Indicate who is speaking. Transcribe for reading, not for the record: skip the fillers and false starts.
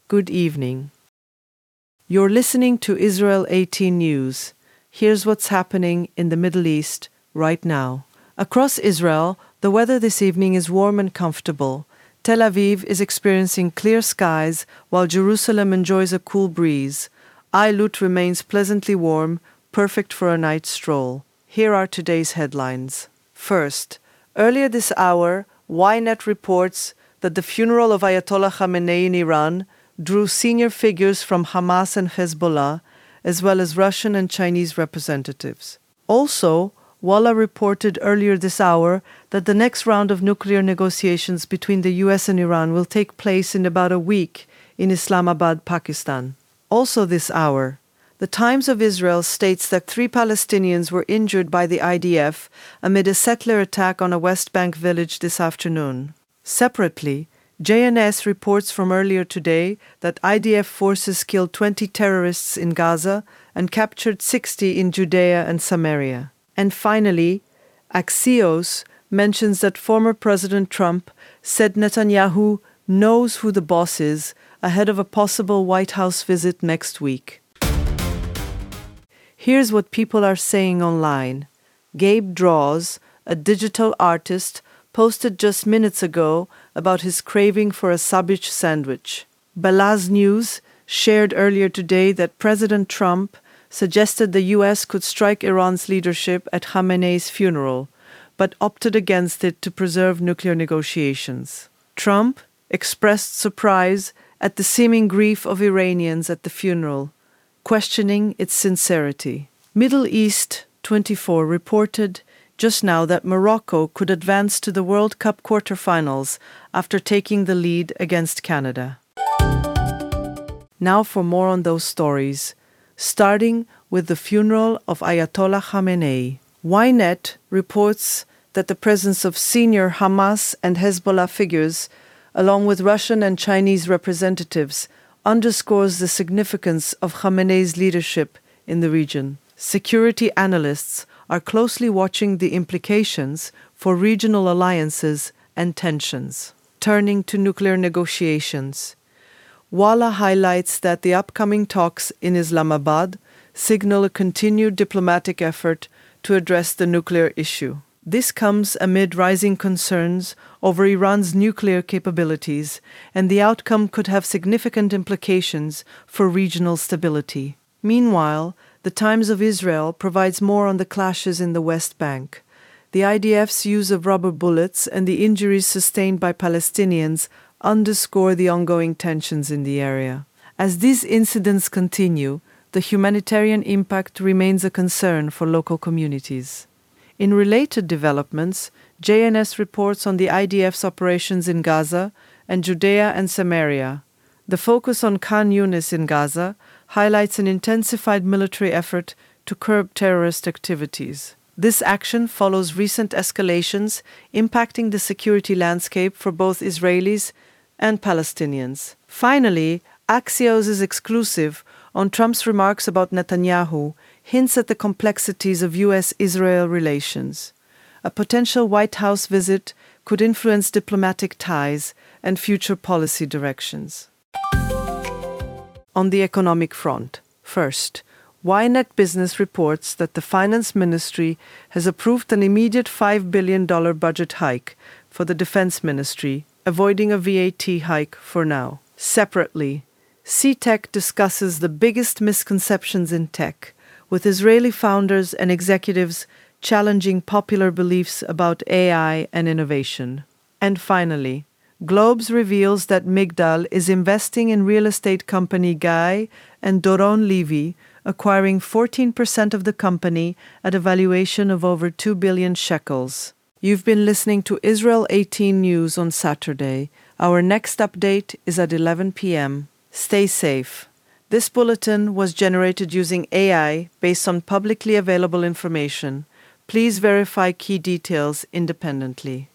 Speaker 1: Good evening. You're listening to Israel 18 News. Here's what's happening in the Middle East right now. Across Israel, the weather this evening is warm and comfortable. Tel Aviv is experiencing clear skies, while Jerusalem enjoys a cool breeze. Eilut remains pleasantly warm, perfect for a night stroll. Here are today's headlines. First, earlier this hour, Ynet reports that the funeral of Ayatollah Khamenei in Iran drew senior figures from Hamas and Hezbollah, as well as Russian and Chinese representatives. Also, Walla reported earlier this hour that the next round of nuclear negotiations between the US and Iran will take place in about a week in Islamabad, Pakistan. Also this hour, the Times of Israel states that 3 Palestinians were injured by the IDF amid a settler attack on a West Bank village this afternoon. Separately, JNS reports from earlier today that IDF forces killed 20 terrorists in Gaza and captured 60 in Judea and Samaria. And finally, Axios mentions that former President Trump said Netanyahu knows who the boss is ahead of a possible White House visit next week. Here's what people are saying online. Gabe Draws, a digital artist, posted just minutes ago about his craving for a sabich sandwich. Balaz News shared earlier today that President Trump suggested the U.S. could strike Iran's leadership at Khamenei's funeral, but opted against it to preserve nuclear negotiations. Trump expressed surprise at the seeming grief of Iranians at the funeral, questioning its sincerity. Middle East 24 reported just now that Morocco could advance to the World Cup quarterfinals after taking the lead against Canada. Now for more on those stories, starting with the funeral of Ayatollah Khamenei. Ynet reports that the presence of senior Hamas and Hezbollah figures, along with Russian and Chinese representatives, underscores the significance of Khamenei's leadership in the region. Security analysts are closely watching the implications for regional alliances and tensions. Turning to nuclear negotiations, Walla highlights that the upcoming talks in Islamabad signal a continued diplomatic effort to address the nuclear issue. This comes amid rising concerns over Iran's nuclear capabilities, and the outcome could have significant implications for regional stability. Meanwhile, the Times of Israel provides more on the clashes in the West Bank. The IDF's use of rubber bullets and the injuries sustained by Palestinians underscore the ongoing tensions in the area. As these incidents continue, the humanitarian impact remains a concern for local communities. In related developments, JNS reports on the IDF's operations in Gaza and Judea and Samaria. The focus on Khan Yunis in Gaza highlights an intensified military effort to curb terrorist activities. This action follows recent escalations impacting the security landscape for both Israelis and Palestinians. Finally, Axios is exclusive on Trump's remarks about Netanyahu hints at the complexities of U.S.-Israel relations. A potential White House visit could influence diplomatic ties and future policy directions. On the economic front, first, Ynet Business reports that the Finance Ministry has approved an immediate $5 billion budget hike for the Defense Ministry, avoiding a VAT hike for now. Separately, CTech discusses the biggest misconceptions in tech, with Israeli founders and executives challenging popular beliefs about AI and innovation. And finally, Globes reveals that Migdal is investing in real estate company Guy and Doron Levy, acquiring 14% of the company at a valuation of over 2 billion shekels. You've been listening to Israel 18 News on Saturday. Our next update is at 11 p.m. Stay safe. This bulletin was generated using AI based on publicly available information. Please verify key details independently.